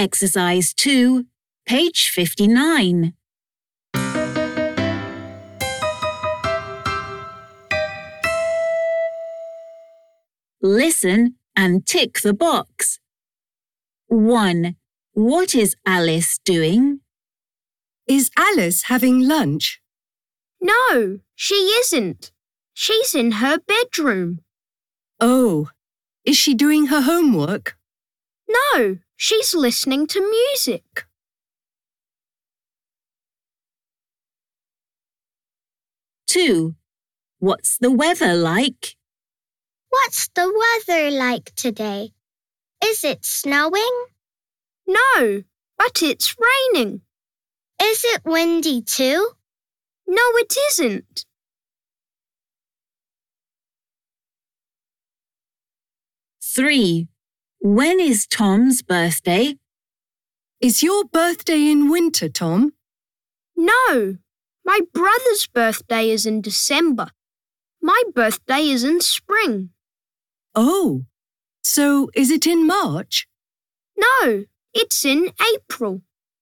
Exercise 2, page 59. Listen and tick the box. 1. What is Alice doing? Is Alice having lunch? No, she isn't. She's in her bedroom. Oh, is she doing her homework? No, she's listening to music. 2. What's the weather like? What's the weather like today? Is it snowing? No, but it's raining. Is it windy too? No, it isn't. 3. When is Tom's birthday? Is your birthday in winter, Tom? No, my brother's birthday is in December. My birthday is in spring. Oh, so is it in March? No, it's in April.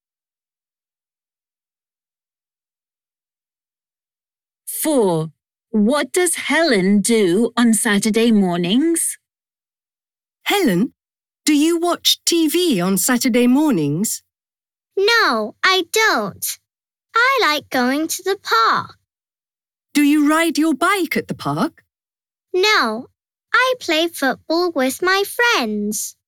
4. What does Helen do on Saturday mornings? Helen, do you watch TV on Saturday mornings? No, I don't. I like going to the park. Do you ride your bike at the park? No, I play football with my friends.